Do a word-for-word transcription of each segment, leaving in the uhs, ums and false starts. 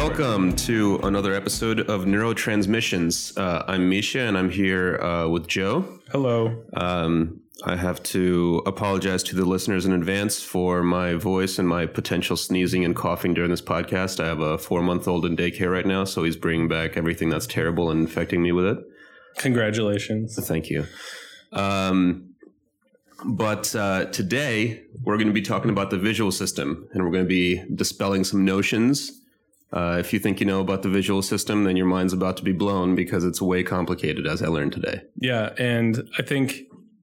Welcome to another episode of Neurotransmissions. Uh, I'm Misha, and I'm here uh, with Joe. Hello. Um, I have to apologize to the listeners in advance for my voice and my potential sneezing and coughing during this podcast. I have a four-month-old in daycare right now, so he's bringing back everything that's terrible and infecting me with it. Congratulations. Thank you. Um, but uh, today, we're going to be talking about the visual system, and we're going to be dispelling some notions. Uh, if you think you know about the visual system, then your mind's about to be blown because it's way complicated, as I learned today. Yeah, and I think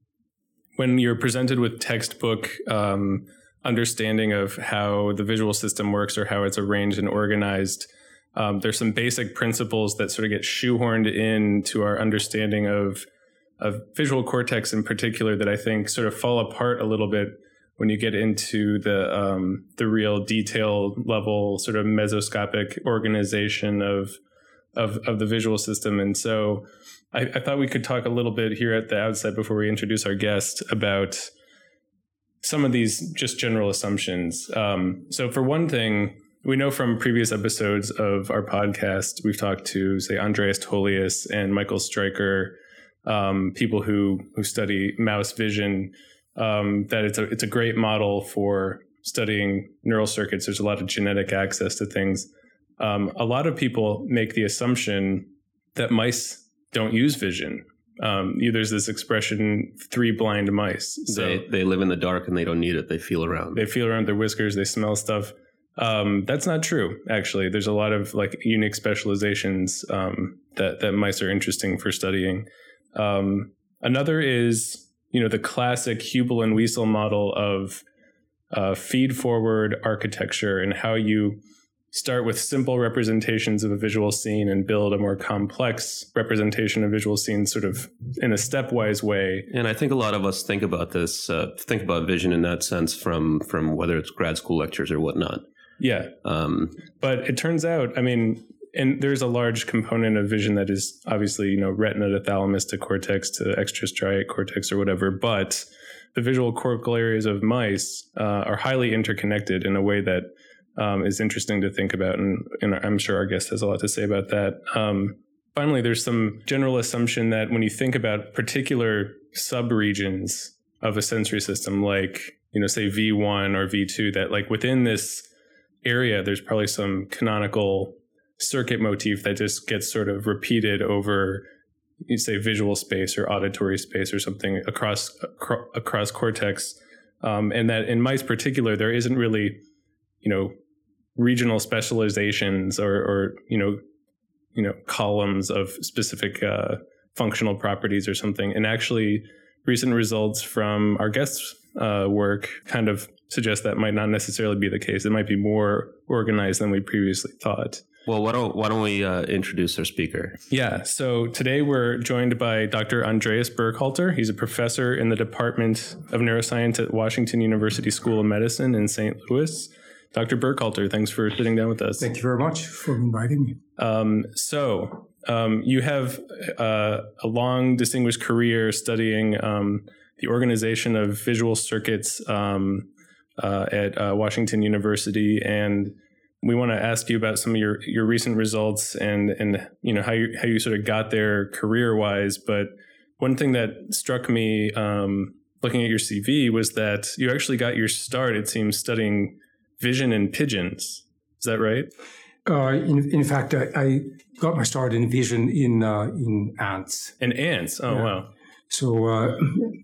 when you're presented with textbook um, understanding of how the visual system works or how it's arranged and organized, um, there's some basic principles that sort of get shoehorned into our understanding of of visual cortex in particular that I think sort of fall apart a little bit when you get into the um, the real detail level, sort of mesoscopic organization of of of the visual system. And so I, I thought we could talk a little bit here at the outset before we introduce our guest about some of these just general assumptions. Um, so for one thing, we know from previous episodes of our podcast, we've talked to, say, Andreas Tolius and Michael Stryker, um, people who who study mouse vision, Um, that it's a it's a great model for studying neural circuits. There's a lot of genetic access to things. Um, a lot of people make the assumption that mice don't use vision. Um, there's this expression, three blind mice. So they, they live in the dark and they don't need it. They feel around. They feel around their whiskers. They smell stuff. Um, that's not true, actually. There's a lot of like unique specializations um, that, that mice are interesting for studying. Um, another is you know, the classic Hubel and Wiesel model of uh, feed-forward architecture and how you start with simple representations of a visual scene and build a more complex representation of visual scenes sort of in a stepwise way. And I think a lot of us think about this, uh, think about vision in that sense from from whether it's grad school lectures or whatnot. Yeah. Um, but it turns out, I mean, and there's a large component of vision that is obviously, you know, retina to thalamus to cortex to extrastriate cortex or whatever. But the visual cortical areas of mice uh, are highly interconnected in a way that um, is interesting to think about. And, and I'm sure our guest has a lot to say about that. Um, finally, there's some general assumption that when you think about particular subregions of a sensory system, like, you know, say V one or V two, that like within this area, there's probably some canonical circuit motif that just gets sort of repeated over, you say, visual space or auditory space or something across acro- across cortex, um, and that in mice particular there isn't really, you know, regional specializations or, or you know, you know, columns of specific uh, functional properties or something. And actually, recent results from our guest's uh, work kind of suggest that might not necessarily be the case. It might be more organized than we previously thought. Well, why don't why don't we uh, introduce our speaker? Yeah, so today we're joined by Doctor Andreas Burkhalter. He's a professor in the Department of Neuroscience at Washington University School of Medicine in Saint Louis. Doctor Burkhalter, thanks for sitting down with us. Thank you very much for inviting me. Um, so um, you have uh, a long, distinguished career studying um, the organization of visual circuits um, uh, at uh, Washington University, and we want to ask you about some of your, your recent results and, and you know how you how you sort of got there career-wise. But one thing that struck me um, looking at your C V was that you actually got your start, it seems, studying vision in pigeons. Is that right? Uh, in, in fact, I, I got my start in vision in uh, in ants. In ants? Oh, yeah. Wow. So uh,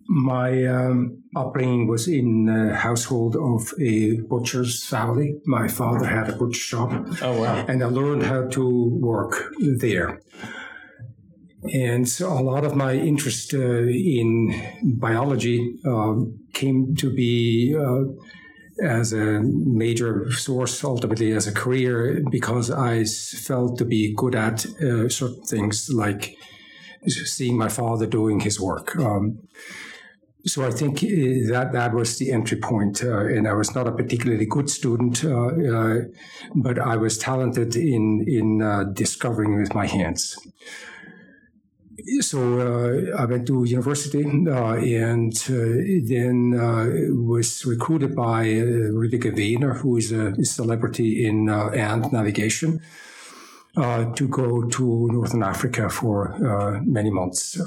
my um, upbringing was in a household of a butcher's family. My father had a butcher shop. Oh, wow. And I learned how to work there. And so a lot of my interest uh, in biology uh, came to be uh, as a major source, ultimately as a career, because I felt to be good at uh, certain things like seeing my father doing his work. Um, so I think that that was the entry point. Uh, and I was not a particularly good student, uh, uh, but I was talented in, in uh, discovering with my hands. so uh, I went to university uh, and uh, then uh, was recruited by uh, Rüdiger Wehner, who is a celebrity in uh, ant navigation, uh, to go to Northern Africa for uh, many months.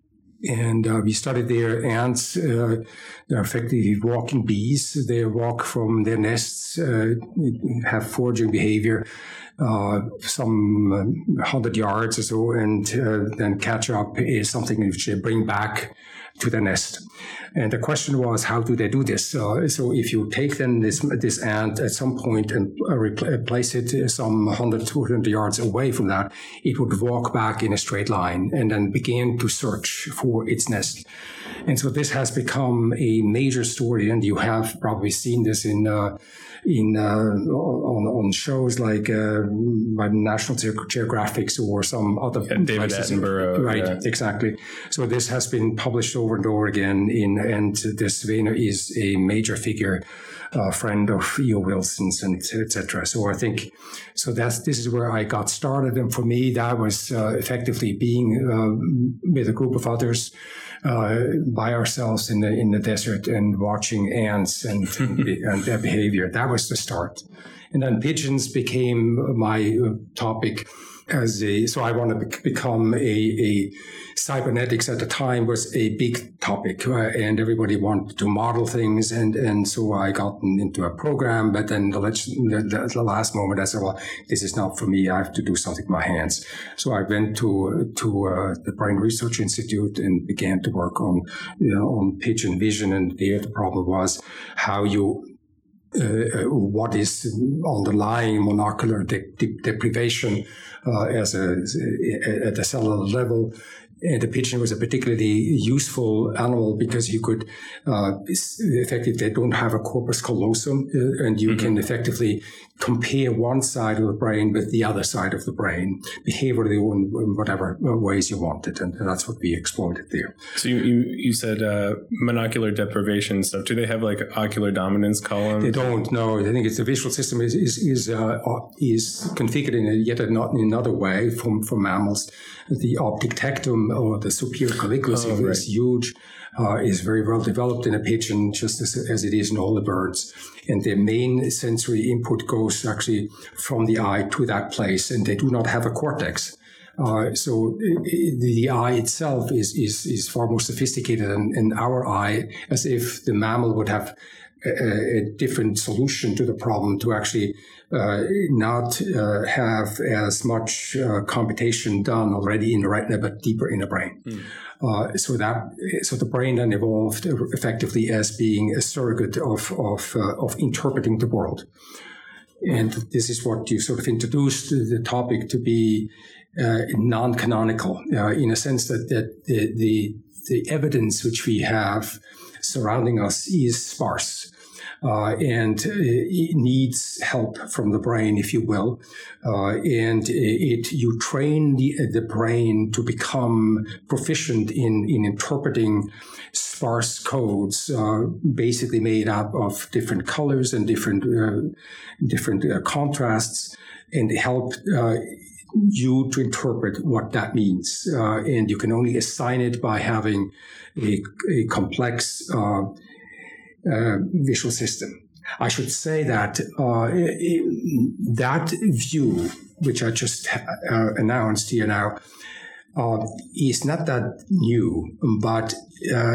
And uh, we studied there ants. Uh, they're effectively walking bees. They walk from their nests, uh, have foraging behavior, uh, some uh, hundred yards or so, and uh, then catch up is something which they bring back to the nest. And the question was, how do they do this? Uh, so if you take then this this ant at some point and uh, repl- place it some one hundred, two hundred yards away from that, it would walk back in a straight line and then begin to search for its nest. And so this has become a major story, and you have probably seen this in uh, in uh, on, on shows like uh, by National Geographic or some other yeah, David places. Attenborough. Right, yeah. exactly. So this has been published over and over again, in, and this Wehner is a major figure, a uh, friend of E O Wilson's, and et cetera. So I think, so that's this is where I got started, and for me that was uh, effectively being uh, with a group of others. Uh, by ourselves in the in the desert and watching ants and, and their behavior. That was the start. And then pigeons became my uh, topic as a, so I wanted to become a, a cybernetics at the time was a big topic, uh, and everybody wanted to model things. And, and so I got into a program, but then the, the, the last moment I said, well, this is not for me. I have to do something with my hands. So I went to, to uh, the Brain Research Institute and began to work on, you know, on pigeon vision. And there the problem was how you Uh, what is underlying monocular de- de- deprivation uh, as a, at the cellular level. And the pigeon was a particularly useful animal because you could uh, effectively, they don't have a corpus callosum, uh, and you mm-hmm. can effectively compare one side of the brain with the other side of the brain, behaviorally in whatever ways you want it. And that's what we exploited there. So you, you, you said uh, monocular deprivation stuff. Do they have like ocular dominance columns? They don't, no. I think it's the visual system is is is, uh, is configured in a, yet another way from, from mammals. The optic tectum, or the superior colliculus, oh, right. is huge, uh, is very well developed in a pigeon, just as, as it is in all the birds. And their main sensory input goes actually from the eye to that place, and they do not have a cortex. Uh, so the, the eye itself is, is, is far more sophisticated than in our eye, as if the mammal would have a, a different solution to the problem to actually uh, not uh, have as much uh, computation done already in the retina, but deeper in the brain. Mm. Uh, so that so the brain then evolved effectively as being a surrogate of of uh, of interpreting the world, and this is what you sort of introduced the topic to be uh, non-canonical uh, in a sense that that the, the the evidence which we have surrounding us is sparse. Uh, and it needs help from the brain, if you will. Uh, and it, you train the, the brain to become proficient in, in interpreting sparse codes, uh, basically made up of different colors and different, uh, different uh, contrasts, and help uh, you to interpret what that means. Uh, and you can only assign it by having a, a complex uh, Uh, visual system. I should say that uh, it, that view, which I just uh, announced here now, uh, is not that new, but uh,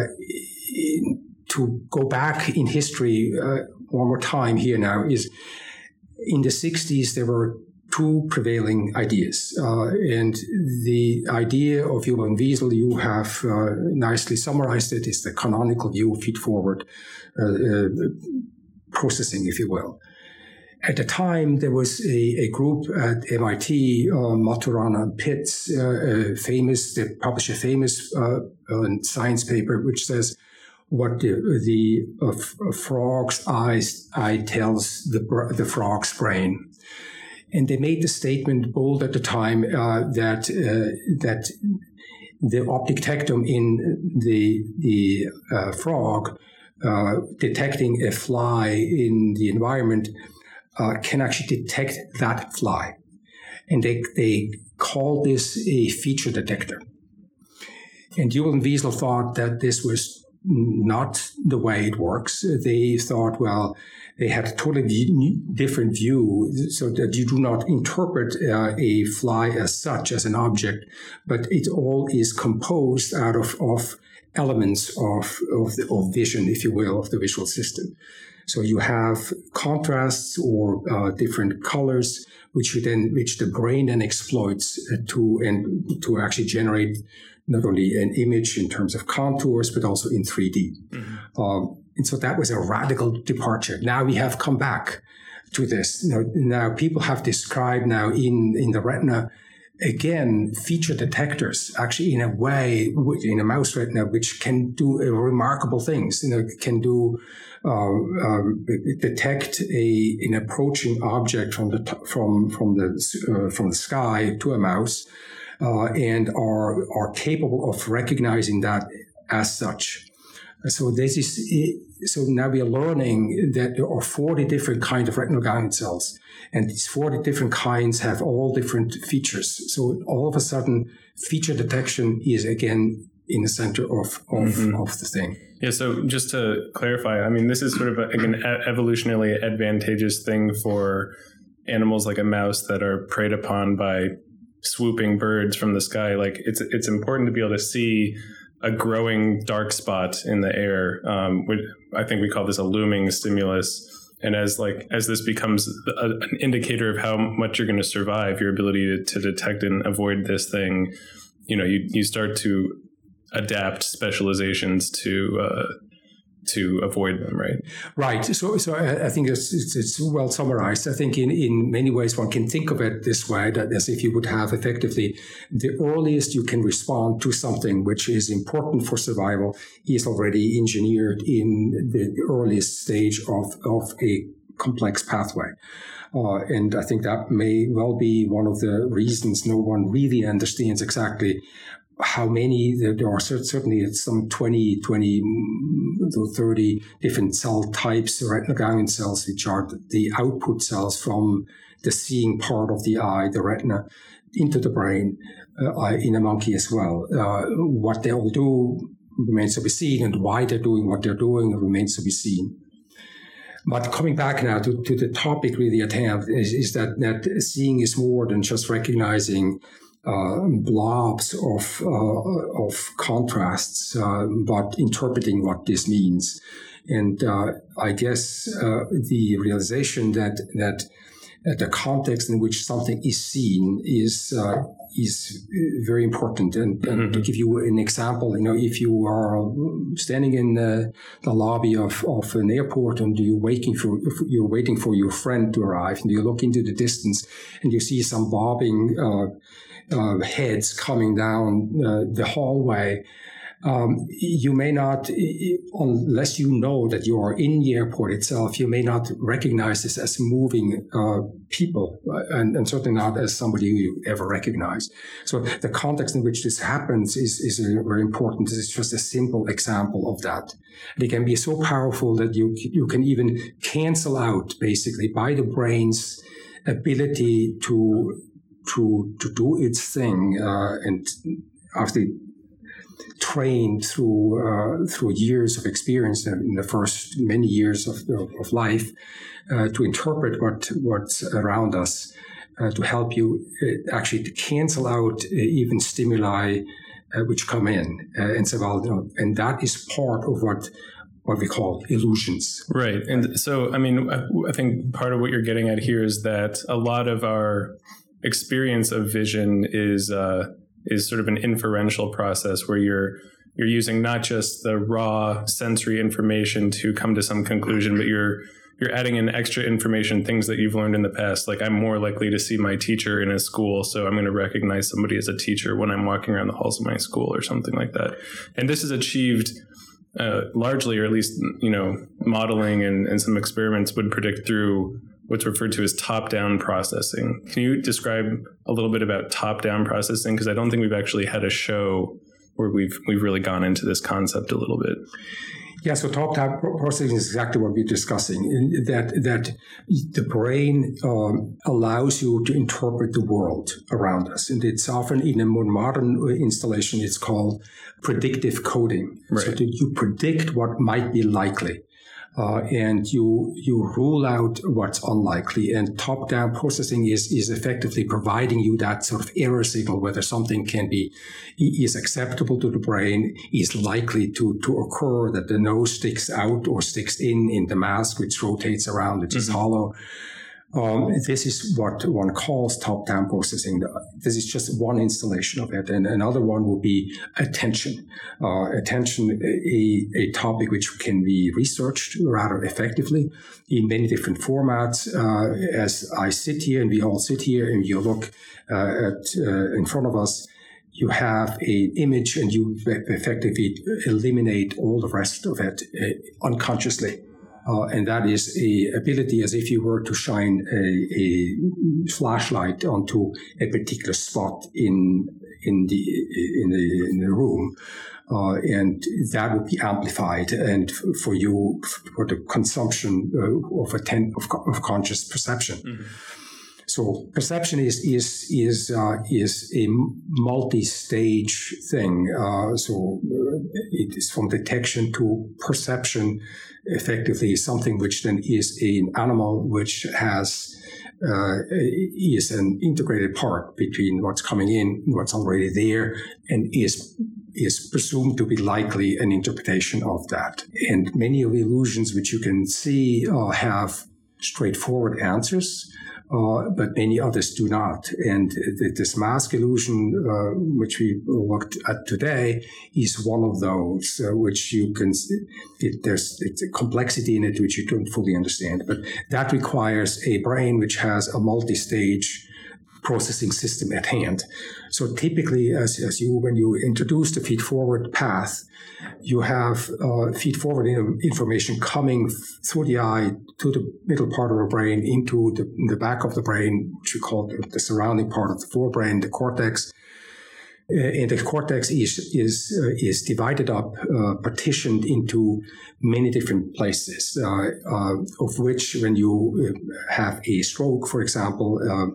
to go back in history uh, one more time here now is in the sixties there were two prevailing ideas. Uh, and the idea of Johann Wiesel, you have uh, nicely summarized it, is the canonical view, feed-forward uh, uh, processing, if you will. At the time, there was a, a group at M I T, uh, Maturana and Pitts, uh, uh, famous, they published a famous uh, uh, science paper which says what the, the uh, frog's eyes, eye tells the, the frog's brain. And they made the statement bold at the time uh, that uh, that the optic tectum in the the uh, frog uh, detecting a fly in the environment uh, can actually detect that fly, and they they call this a feature detector. and Yuval and Wiesel thought that this was not the way it works. They thought, well, they had a totally different view, so that you do not interpret uh, a fly as such, as an object, but it all is composed out of, of elements of, of, the, of vision, if you will, of the visual system. So you have contrasts or uh, different colors, which you then, which the brain then exploits uh, to and to actually generate not only an image in terms of contours, but also in three D. Mm-hmm. Um, and so that was a radical departure. Now we have come back to this. Now, now people have described now in, in the retina, again, feature detectors, actually in a way, in a mouse retina, which can do remarkable things. You know, can do uh, um, detect a an approaching object from the from from the uh, from the sky to a mouse, uh, and are are capable of recognizing that as such. So this is so now we are learning that there are forty different kinds of retinal ganglion cells, and these forty different kinds have all different features. So all of a sudden, feature detection is again in the center of of, mm-hmm. of the thing. Yeah. So just to clarify, I mean, this is sort of a, an evolutionarily advantageous thing for animals like a mouse that are preyed upon by swooping birds from the sky. Like it's it's important to be able to see a growing dark spot in the air. Um, which I think we call this a looming stimulus. And as like as this becomes a, an indicator of how much you're going to survive, your ability to, to detect and avoid this thing, you know, you you start to adapt specializations to uh, to avoid them, right? Right. So, so I think it's, it's, it's well summarized. I think in, in many ways one can think of it this way, that as if you would have effectively the earliest you can respond to something which is important for survival is already engineered in the earliest stage of, of a complex pathway. Uh, and I think that may well be one of the reasons no one really understands exactly how many, there are certainly some twenty, twenty to thirty different cell types, retinal ganglion cells, which are the output cells from the seeing part of the eye, the retina, into the brain uh, in a monkey as well. Uh, what they all do remains to be seen, and why they're doing what they're doing remains to be seen. But coming back now to, to the topic really at hand is, is that, that seeing is more than just recognizing Uh, blobs of uh, of contrasts, uh, but interpreting what this means. And uh, I guess uh, the realization that that uh, the context in which something is seen is uh, is very important. And, and mm-hmm. to give you an example, you know, if you are standing in the, the lobby of, of an airport and you're waiting for you're waiting for your friend to arrive, and you look into the distance and you see some bobbing Uh, Uh, heads coming down uh, the hallway, um, you may not, unless you know that you are in the airport itself, you may not recognize this as moving uh, people, and, and certainly not as somebody who you ever recognize. So the context in which this happens is, is very important. This is just a simple example of that. And it can be so powerful that you you can even cancel out, basically, by the brain's ability to to to do its thing, uh, and after trained through uh, through years of experience in the first many years of of life, uh, to interpret what what's around us, uh, to help you uh, actually to cancel out uh, even stimuli uh, which come in, uh, and so well, you know, and that is part of what. what we call illusions. Right. And so, I mean, I think part of what you're getting at here is that a lot of our experience of vision is uh, is sort of an inferential process where you're you're using not just the raw sensory information to come to some conclusion, but you're you're adding in extra information, things that you've learned in the past. Like, I'm more likely to see my teacher in a school, so I'm going to recognize somebody as a teacher when I'm walking around the halls of my school or something like that. And this is achieved uh, largely, or at least, you know, modeling and, and some experiments would predict through what's referred to as top-down processing. Can you describe a little bit about top-down processing? Because I don't think we've actually had a show where we've we've really gone into this concept a little bit. Yeah, so top-down processing is exactly what we're discussing. That that the brain um, allows you to interpret the world around us, and it's often in a more modern installation. It's called predictive coding. Right. So that you predict what might be likely. Uh, and you you rule out what's unlikely. And top-down processing is is effectively providing you that sort of error signal, whether something can be is acceptable to the brain, is likely to to occur, that the nose sticks out or sticks in in the mask, which rotates around, which is mm-hmm. hollow. Um, this is what one calls top-down processing. This is just one installation of it. And another one will be attention. Uh, attention, a, a topic which can be researched rather effectively in many different formats. Uh, as I sit here and we all sit here and you look uh, at uh, in front of us, you have an image and you effectively eliminate all the rest of it uh, unconsciously. Uh, and that is a ability as if you were to shine a, a flashlight onto a particular spot in in the in the, in the room, uh, and that would be amplified. And for you, for the consumption uh, of a ten, of, of conscious perception. Mm-hmm. So perception is is is uh, is a multi-stage thing. Uh, so it is from detection to perception. Effectively, something which then is an animal which has uh, is an integrated part between what's coming in and what's already there, and is is presumed to be likely an interpretation of that. And many of the illusions which you can see uh, have straightforward answers. Uh, but many others do not. And th- this mask illusion, uh, which we looked at today, is one of those, uh, which you can, it, there's it's a complexity in it which you don't fully understand. But that requires a brain which has a multi-stage processing system at hand. So typically, as, as you, when you introduce the feed-forward path, you have uh, feed-forward information coming through the eye to the middle part of the brain into the, the back of the brain, which we call the, the surrounding part of the forebrain, the cortex. Uh, and the cortex is is uh, is divided up, uh, partitioned into many different places, uh, uh, of which, when you have a stroke, for example, uh,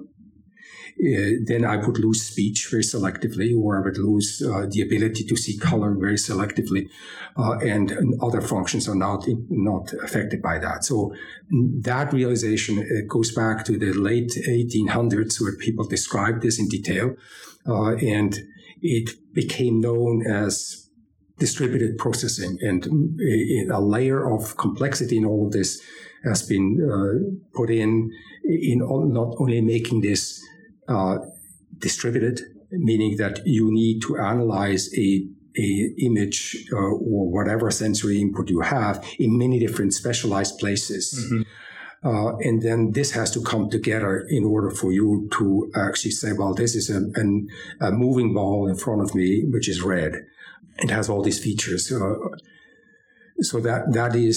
Uh, then I would lose speech very selectively, or I would lose uh, the ability to see color very selectively, uh, and, and other functions are not not affected by that. So that realization uh, goes back to the late eighteen hundreds, where people described this in detail, uh, and it became known as distributed processing. And a, a layer of complexity in all of this has been uh, put in in not only making this Uh, distributed, meaning that you need to analyze a, a image uh, or whatever sensory input you have in many different specialized places. Mm-hmm. Uh, and then this has to come together in order for you to actually say, well, this is a, an, a moving ball in front of me, which is red. It has all these features. Uh, So that that is,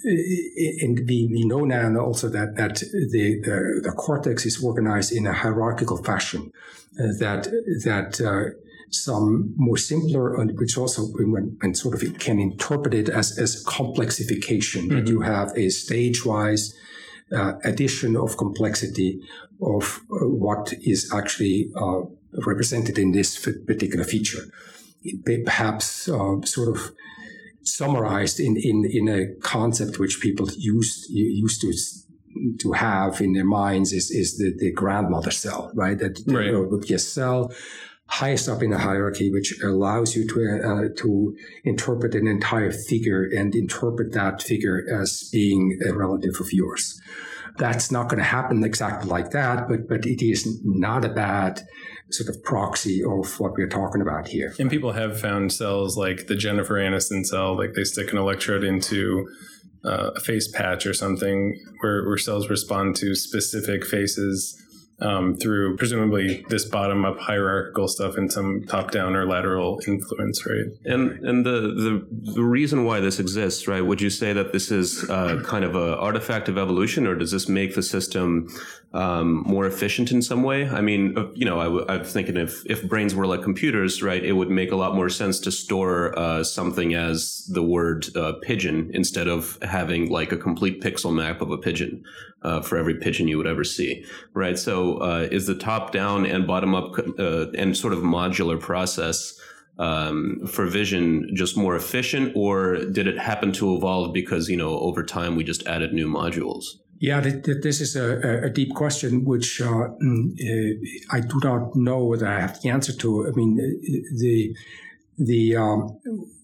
and we, we know now also that that the, the the cortex is organized in a hierarchical fashion. Uh, that that uh, some more simpler, which also when, when sort of it can interpret it as as complexification. Mm-hmm. That you have a stage-wise uh, addition of complexity of uh, what is actually uh, represented in this particular feature. It perhaps uh, sort of summarized in, in, in a concept which people used used to to have in their minds is, is the, the grandmother cell, right? That right. You know, would be a cell highest up in the hierarchy, which allows you to uh, to interpret an entire figure and interpret that figure as being a relative of yours. That's not going to happen exactly like that, but but it is not a bad sort of proxy of what we're talking about here. And people have found cells like the Jennifer Aniston cell, like they stick an electrode into uh, a face patch or something where, where cells respond to specific faces um, through presumably this bottom-up hierarchical stuff and some top-down or lateral influence, right? And and the, the the reason why this exists, right? Would you say that this is uh, kind of an artifact of evolution, or does this make the system um, more efficient in some way? I mean, you know, I w- I'm thinking if if brains were like computers, right, it would make a lot more sense to store uh, something as the word uh, pigeon instead of having like a complete pixel map of a pigeon uh, for every pigeon you would ever see, right? So uh, is the top-down and bottom-up uh, and sort of modular process um, for vision just more efficient, or did it happen to evolve because, you know, over time we just added new modules? Yeah, th- th- this is a, a deep question, which uh, uh, I do not know whether I have the answer to. I mean, the the um,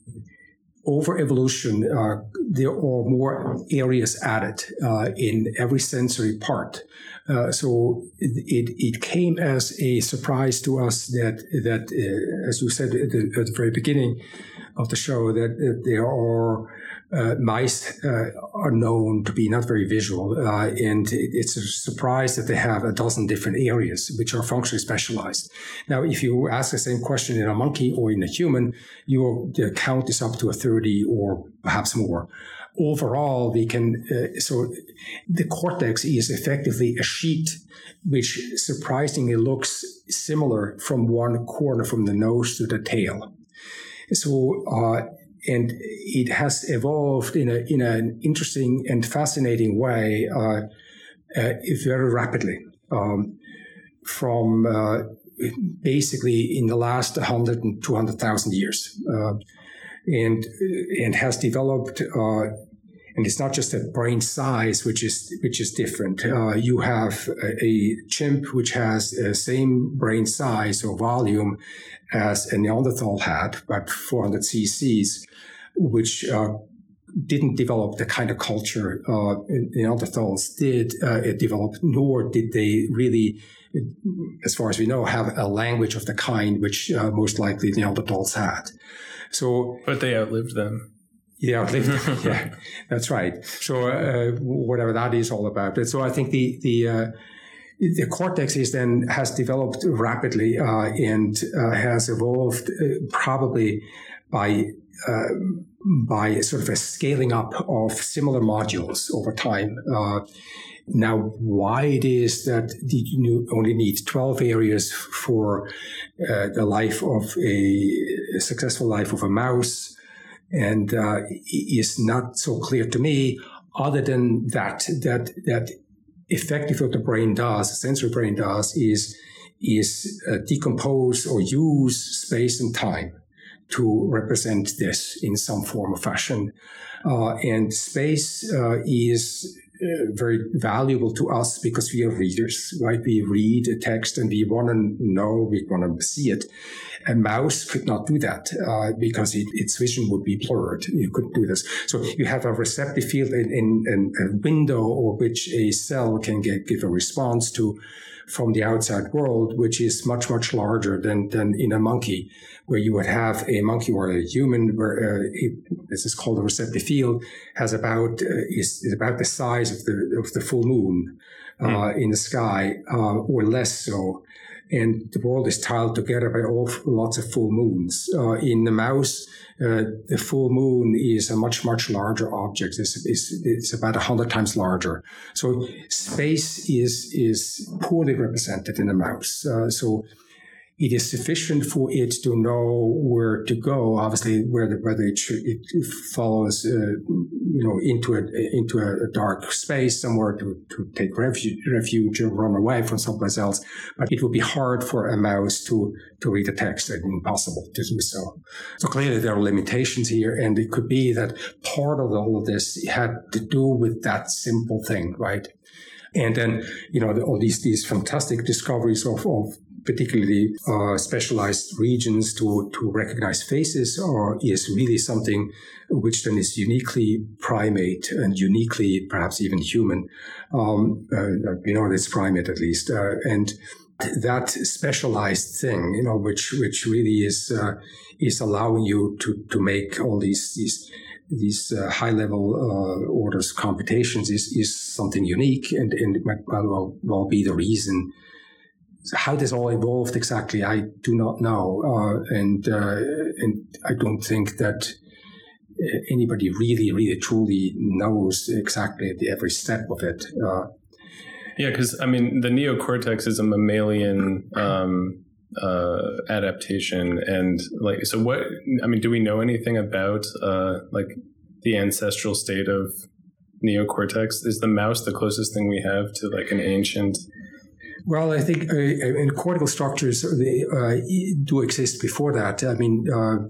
over evolution, uh, there are more areas added uh, in every sensory part. Uh, so it, it came as a surprise to us that, that uh, as you said at the, at the very beginning of the show, that, that there are uh, mice uh, are known to be not very visual. Uh, and it's a surprise that they have a dozen different areas which are functionally specialized. Now, if you ask the same question in a monkey or in a human, your the count is up to a thirty or perhaps more. Overall, we can, uh, so the cortex is effectively a sheet which surprisingly looks similar from one corner, from the nose to the tail. So, uh, and it has evolved in a in an interesting and fascinating way, uh, uh, very rapidly, um, from uh, basically in the last one hundred and two hundred thousand years, uh, and and has developed. Uh, And it's not just a brain size, which is which is different. Uh, you have a, a chimp which has the same brain size or volume as a Neanderthal had, about four hundred cc's, which uh, didn't develop the kind of culture uh, Neanderthals did uh, it develop, nor did they really, as far as we know, have a language of the kind which uh, most likely Neanderthals had. So, but they outlived them. Yeah, yeah, that's right. So uh, whatever that is all about. And so I think the the uh, the cortex is then has developed rapidly uh, and uh, has evolved uh, probably by uh, by sort of a scaling up of similar modules over time. Uh, now, why it is that you only need twelve areas for uh, the life of a, a successful life of a mouse, and uh, is not so clear to me, other than that, that, that effectively what the brain does, the sensory brain does, is, is uh, decompose or use space and time to represent this in some form or fashion. Uh, and space uh, is uh, very valuable to us because we are readers, right? We read a text and we want to know, we want to see it. A mouse could not do that uh, because it, its vision would be blurred. You couldn't do this. So you have a receptive field in, in, in a window or which a cell can get, give a response to from the outside world, which is much, much larger than, than in a monkey, where you would have a monkey or a human where uh, it, this is called a receptive field, has about, uh, is, is about the size of the, of the full moon uh, mm. in the sky, uh, or less so. And the world is tiled together by all, lots of full moons. Uh, in the mouse, uh, the full moon is a much, much larger object. It's, it's, it's about a hundred times larger. So space is is poorly represented in a mouse. Uh, so it is sufficient for it to know where to go. Obviously, where the, whether it, should, it follows, uh, you know, into a into a dark space somewhere to, to take refuge, refuge or run away from someplace else. But it would be hard for a mouse to to read a text. It's impossible to do so. So clearly, there are limitations here, and it could be that part of all of this had to do with that simple thing, right? And then, you know, the, all these these fantastic discoveries of of particularly uh, specialized regions to, to recognize faces, or is really something which then is uniquely primate and uniquely perhaps even human. Um, uh, you know, it's primate at least. Uh, and that specialized thing, you know, which which really is uh, is allowing you to, to make all these these these uh, high-level uh, orders computations is, is something unique, and, and it might well, well be the reason how this all evolved exactly, I do not know, uh, and uh, and I don't think that anybody really, really, truly knows exactly the every step of it. Uh, yeah, because I mean, the neocortex is a mammalian um, uh, adaptation, and like, so what? I mean, do we know anything about uh, like the ancestral state of neocortex? Is the mouse the closest thing we have to like an ancient? Well, I think uh, in cortical structures they uh, do exist before that. I mean, uh,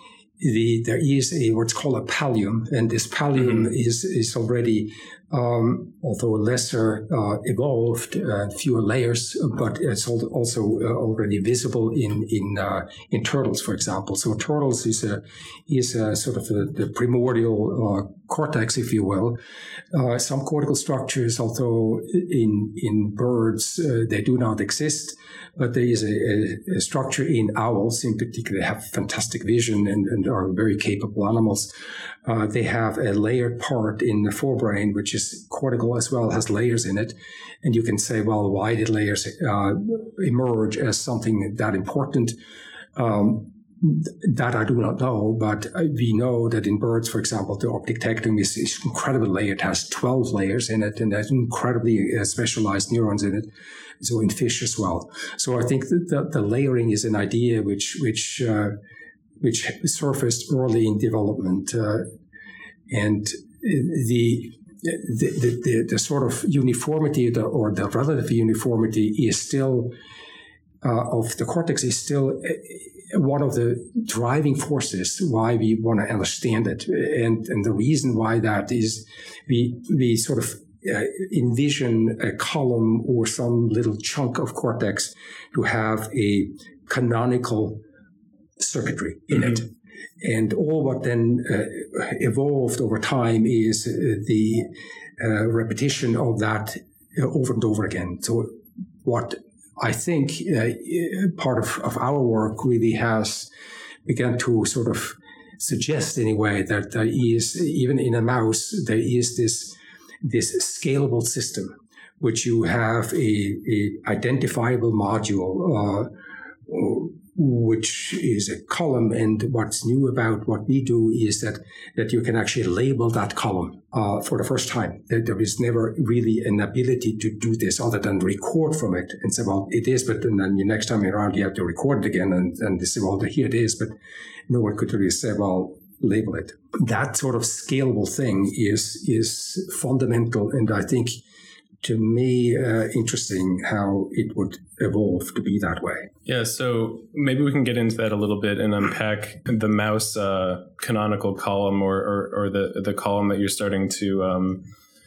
the there is a what's called a pallium, and this pallium mm-hmm. is is already, um, although lesser uh, evolved, uh, fewer layers, but it's also uh, already visible in in uh, in turtles, for example. So turtles is a is a sort of a, the primordial uh, cortex, if you will. Uh, some cortical structures, although in in birds uh, they do not exist, but there is a, a, a structure in owls, in particular, they have fantastic vision and, and are very capable animals. Uh, they have a layered part in the forebrain, which is cortical as well, has layers in it. And you can say, well, why did layers uh, emerge as something that important? Um, That I do not know, but we know that in birds, for example, the optic tectum is, is incredibly layered. It has twelve layers in it, and has incredibly uh, specialized neurons in it. So in fish as well. So I think that the, the layering is an idea which which uh, which surfaced early in development, uh, and the the, the the the sort of uniformity the, or the relative uniformity is still uh, of the cortex is still. Uh, one of the driving forces why we want to understand it. And, and the reason why that is we, we sort of uh, envision a column or some little chunk of cortex to have a canonical circuitry in mm-hmm. it. And all what then uh, evolved over time is uh, the uh, repetition of that uh, over and over again. So what I think uh, part of, of our work really has begun to sort of suggest anyway that there is, even in a mouse, there is this this scalable system, which you have a, a identifiable module, uh, which is a column. And what's new about what we do is that, that you can actually label that column uh, for the first time. There is never really an ability to do this other than record from it and say, well, it is, but then the next time around you have to record it again and, and they say, well, here it is. But no one could really say, well, label it. That sort of scalable thing is, is fundamental. And I think to me, uh, interesting how it would evolve to be that way. Yeah, so maybe we can get into that a little bit and unpack the mouse uh, canonical column, or, or or the the column that you're starting to um,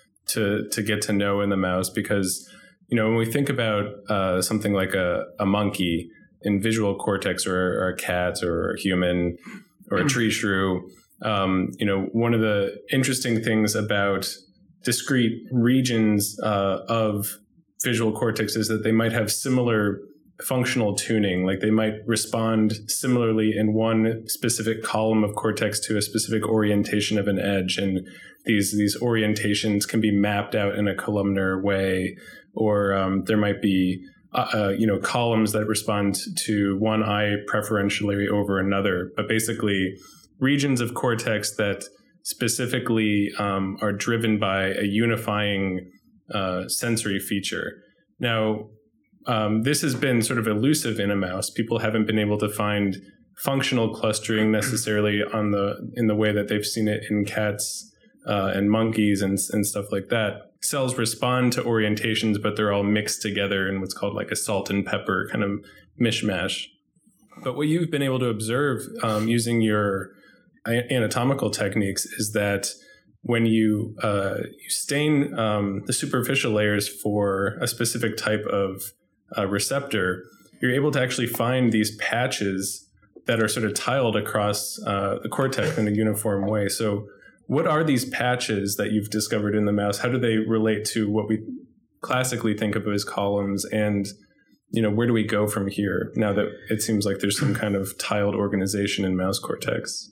to to get to know in the mouse. Because you know when we think about uh, something like a, a monkey in visual cortex, or, or a cat, or a human, or a tree shrew, um, you know one of the interesting things about discrete regions uh, of visual cortex is that they might have similar functional tuning. Like they might respond similarly in one specific column of cortex to a specific orientation of an edge. And these, these orientations can be mapped out in a columnar way, or um, there might be uh, uh, you know, columns that respond to one eye preferentially over another. But basically regions of cortex that specifically um, are driven by a unifying uh, sensory feature. Now, um, this has been sort of elusive in a mouse. People haven't been able to find functional clustering necessarily on the in the way that they've seen it in cats uh, and monkeys and, and stuff like that. Cells respond to orientations, but they're all mixed together in what's called like a salt and pepper kind of mishmash. But what you've been able to observe um, using your anatomical techniques is that when you uh, you stain um, the superficial layers for a specific type of uh, receptor, you're able to actually find these patches that are sort of tiled across uh, the cortex in a uniform way. So what are these patches that you've discovered in the mouse? How do they relate to what we classically think of as columns? And you know, where do we go from here now that it seems like there's some kind of tiled organization in mouse cortex?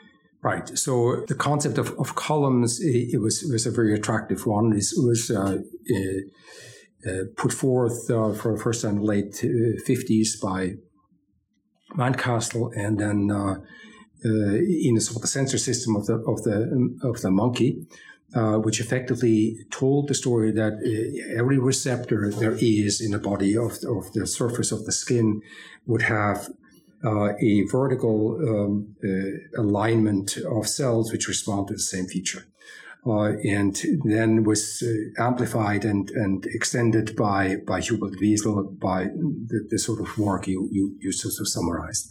Right. So the concept of, of columns, it, it was it was a very attractive one. It was uh, uh, uh, put forth uh, for the first time in the late uh, fifties by Mountcastle, and then uh, uh, in the sort of the sensor system of the of the of the monkey, uh, which effectively told the story that uh, every receptor there is in the body of of the surface of the skin would have uh, a vertical um, uh, alignment of cells which respond to the same feature. Uh, and then was uh, amplified and, and extended by, by Hubert Wiesel, by the, the sort of work you, you, you sort of summarized.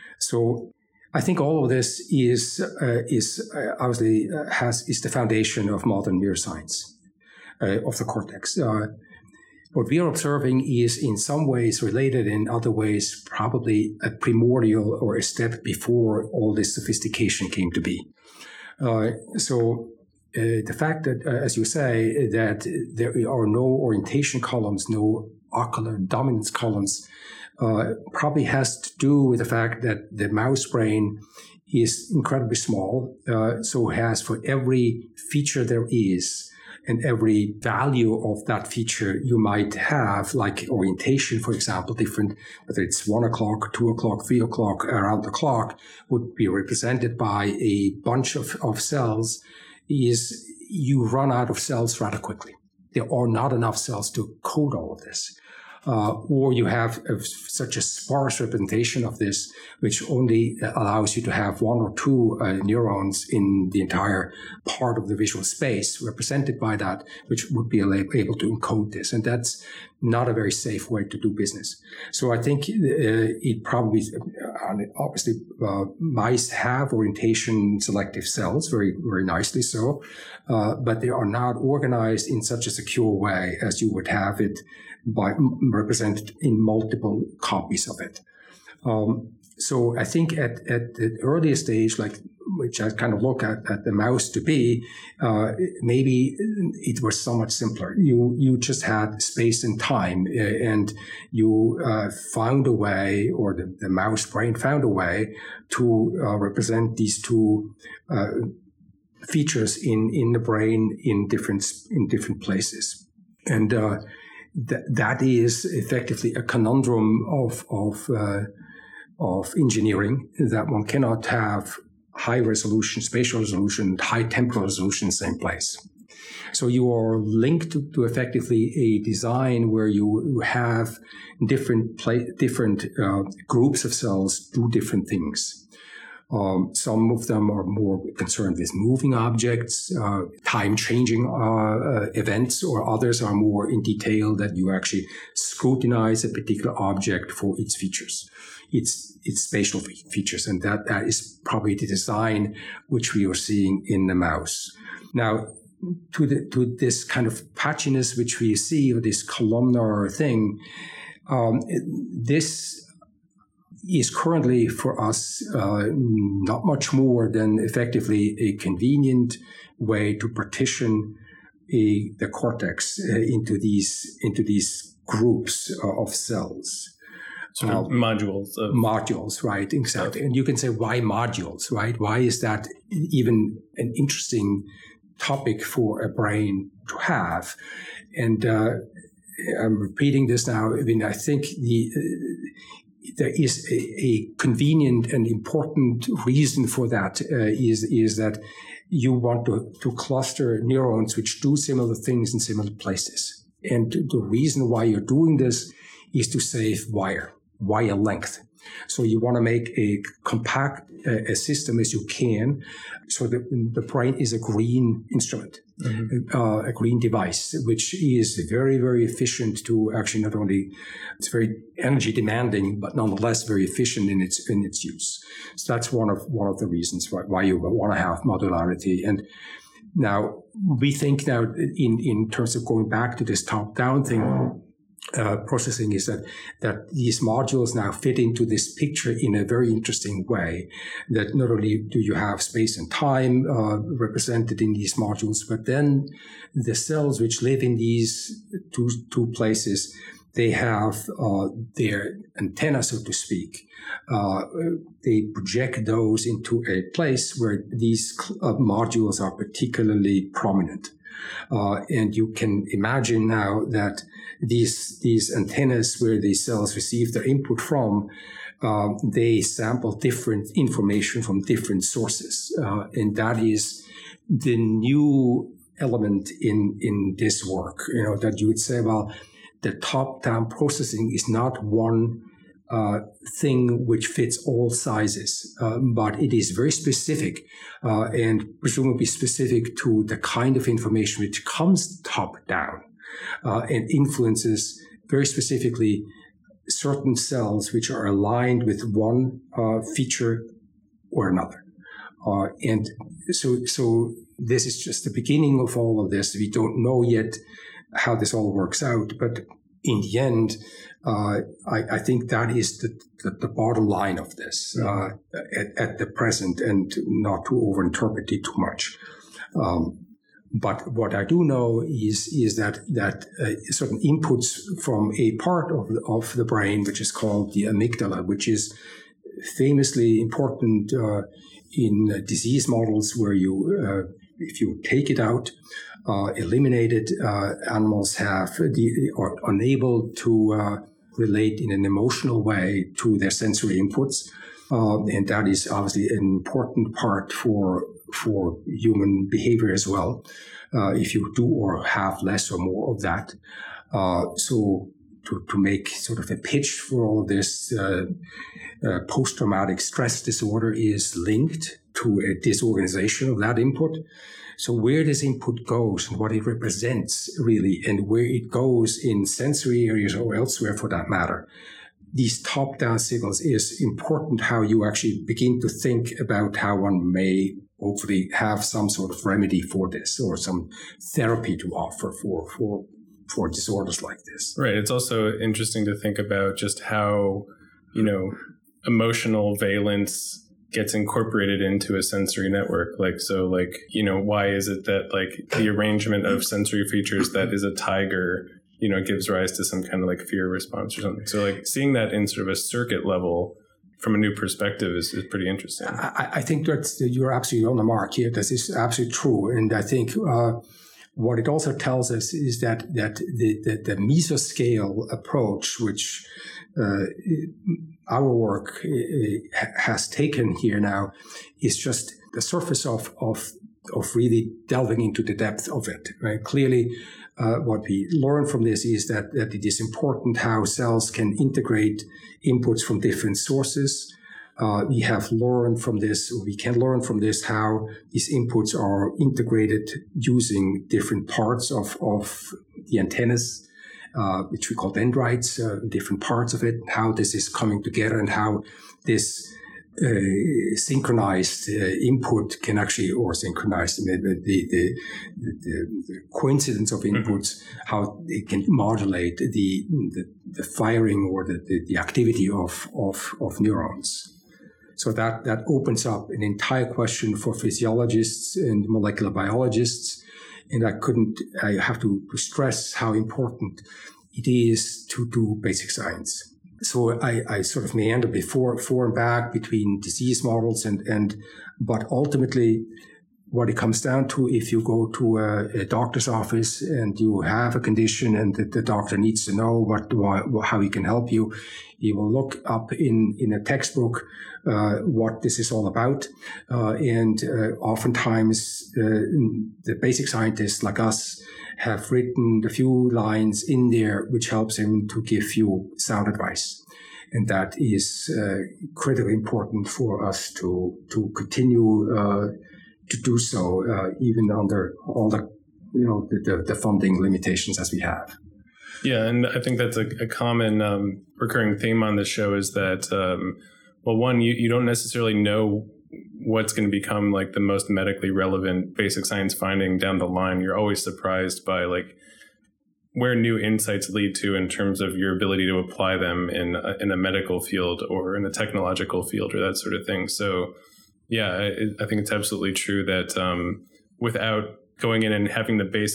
So I think all of this is, uh, is uh, obviously uh, has, is the foundation of modern neuroscience, uh, of the cortex. Uh, what we are observing is in some ways related, in other ways probably a primordial or a step before all this sophistication came to be. Uh, so Uh, the fact that, uh, as you say, that there are no orientation columns, no ocular dominance columns, uh, probably has to do with the fact that the mouse brain is incredibly small, uh, so has for every feature there is and every value of that feature you might have, like orientation, for example, different, whether it's one o'clock, two o'clock, three o'clock, around the clock, would be represented by a bunch of, of cells, is you run out of cells rather quickly. There are not enough cells to code all of this. Uh, or you have a, such a sparse representation of this, which only allows you to have one or two uh, neurons in the entire part of the visual space represented by that, which would be able to encode this. And that's not a very safe way to do business. So I think uh, it probably, uh, obviously, uh, mice have orientation selective cells, very, very nicely so, uh, but they are not organized in such a secure way as you would have it by represented in multiple copies of it. Um, so I think at, at the earliest stage, like which I kind of look at, at the mouse to be, uh, maybe it was so much simpler. You you just had space and time, uh, and you uh, found a way, or the, the mouse brain found a way to uh, represent these two uh, features in, in the brain in different in different places, and. Uh, That, that is effectively a conundrum of of uh, of engineering, that one cannot have high resolution, spatial resolution, high temporal resolution in the same place. So you are linked to, to effectively a design where you have different play, different uh, groups of cells do different things. Um, some of them are more concerned with moving objects, uh, time-changing uh, uh, events, or others are more in detail that you actually scrutinize a particular object for its features, its its spatial features, and that, that is probably the design which we are seeing in the mouse. Now, to the to this kind of patchiness which we see, or this columnar thing, um, this is currently for us uh, not much more than effectively a convenient way to partition a, the cortex uh, into these into these groups uh, of cells. Sort of uh, modules. Of- modules, right, exactly. And you can say, why modules, right? Why is that even an interesting topic for a brain to have? And uh, I'm repeating this now. I mean, I think the... Uh, there is a, a convenient and important reason for that uh, is, is that you want to, to cluster neurons which do similar things in similar places. And the reason why you're doing this is to save wire, wire length. So you want to make a compact uh, a system as you can, so that the brain is a green instrument, mm-hmm. uh, a green device, which is very, very efficient to actually not only, it's very energy demanding, but nonetheless very efficient in its in its use. So that's one of one of the reasons why, why you want to have modularity. And now we think now in in terms of going back to this top-down thing. Uh, processing is that that these modules now fit into this picture in a very interesting way, that not only do you have space and time uh, represented in these modules, but then the cells which live in these two two places, they have uh, their antenna, so to speak. Uh, they project those into a place where these uh, modules are particularly prominent. Uh, and you can imagine now that these these antennas where these cells receive their input from, uh, they sample different information from different sources. Uh, and that is the new element in, in this work, you know, that you would say, well, the top-down processing is not one uh, thing which fits all sizes, uh, but it is very specific uh, and presumably specific to the kind of information which comes top-down uh, and influences very specifically certain cells which are aligned with one uh, feature or another. Uh, and so, so this is just the beginning of all of this. We don't know yet how this all works out, but in the end, uh, I, I think that is the, the, the bottom line of this uh, at, at the present, and not to overinterpret it too much. Um, but what I do know is is that that uh, certain inputs from a part of the, of the brain, which is called the amygdala, which is famously important uh, in uh, disease models, where you uh, if you take it out, uh, eliminate it, uh, animals have the, are unable to uh, relate in an emotional way to their sensory inputs, uh, and that is obviously an important part for for human behavior as well. Uh, if you do or have less or more of that, uh, so to to make sort of a pitch for all of this, uh, uh, post-traumatic stress disorder is linked to a disorganization of that input. So where this input goes and what it represents really, and where it goes in sensory areas or elsewhere for that matter, these top-down signals is important how you actually begin to think about how one may hopefully have some sort of remedy for this or some therapy to offer for, for, for disorders like this. Right. It's also interesting to think about just how, you know, emotional valence gets incorporated into a sensory network. Like, so like, you know, why is it that like the arrangement of sensory features that is a tiger, you know, gives rise to some kind of like fear response or something. So like seeing that in sort of a circuit level from a new perspective is, is pretty interesting. I, I think that you're absolutely on the mark here. This is absolutely true. And I think uh, what it also tells us is that that the, the, the mesoscale approach, which uh, our work uh, has taken here now, is just the surface of of of really delving into the depth of it. Right? Clearly, uh, what we learn from this is that that it is important how cells can integrate inputs from different sources. Uh, we have learned from this, or we can learn from this, how these inputs are integrated using different parts of of the antennas, Uh, which we call dendrites, uh, different parts of it, how this is coming together and how this uh, synchronized uh, input can actually, or synchronized, the, the, the, the, the coincidence of inputs, mm-hmm. how it can modulate the, the, the firing or the, the, the activity of, of, of neurons. So that, that opens up an entire question for physiologists and molecular biologists. And I couldn't, I have to stress how important it is to do basic science. So I, I sort of meander before, before and back between disease models and, and, but ultimately what it comes down to, if you go to a, a doctor's office and you have a condition and the, the doctor needs to know what, what, how he can help you, he will look up in, in a textbook uh, what this is all about. Uh, and uh, oftentimes uh, the basic scientists like us have written a few lines in there which helps him to give you sound advice. And that is uh, critically important for us to, to continue uh, to do so, uh, even under all the, you know, the, the, the funding limitations as we have. Yeah, and I think that's a, a common um, recurring theme on this show is that, um, well, one, you, you don't necessarily know what's going to become like the most medically relevant basic science finding down the line. You're always surprised by like where new insights lead to in terms of your ability to apply them in a, in a medical field or in a technological field or that sort of thing. So yeah, I, I think it's absolutely true that um, without going in and having the basic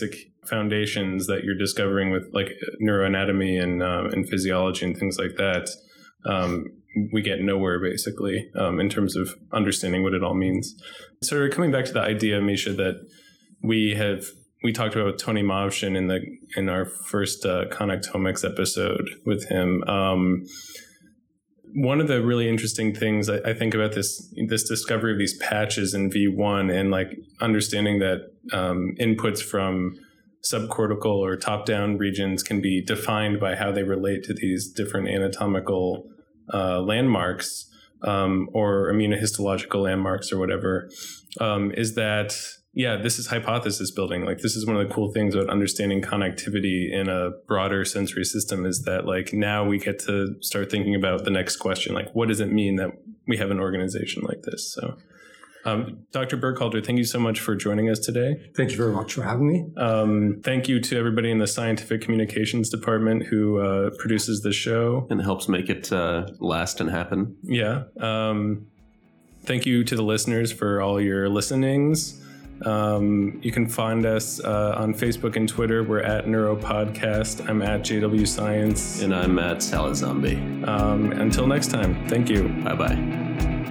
foundations that you're discovering with like neuroanatomy and uh, and physiology and things like that, um, we get nowhere basically um, in terms of understanding what it all means. So coming back to the idea, Misha, that we have we talked about with Tony Movshin in the in our first uh, connectomics episode with him. Um, one of the really interesting things I, I think about this this discovery of these patches in V one and like understanding that um, inputs from subcortical or top-down regions can be defined by how they relate to these different anatomical uh, landmarks um, or immunohistological landmarks or whatever, um, is that, yeah, this is hypothesis building. Like, this is one of the cool things about understanding connectivity in a broader sensory system is that, like, now we get to start thinking about the next question. Like, what does it mean that we have an organization like this? So... Um, Doctor Burkhalter, thank you so much for joining us today. Thank you very much for having me. Um, thank you to everybody in the Scientific Communications Department who uh, produces the show. And helps make it uh, last and happen. Yeah. Um, thank you to the listeners for all your listenings. Um, you can find us uh, on Facebook and Twitter. We're at Neuropodcast. I'm at J W Science. And I'm at Salad Zombie. Um, until next time, thank you. Bye-bye.